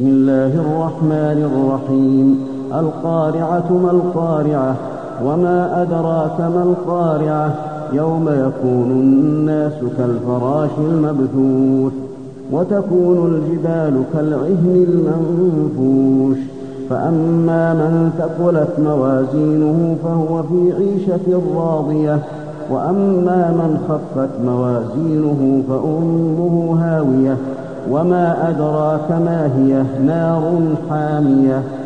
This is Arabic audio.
بسم الله الرحمن الرحيم. القارعة ما القارعة وما أدراك ما القارعة يوم يكون الناس كالفراش المبثوث وتكون الجبال كالعهن المنفوش فأما من ثقلت موازينه فهو في عيشة راضية وأما من خفت موازينه فأمه هاوية وما أدراك ما هي نار حامية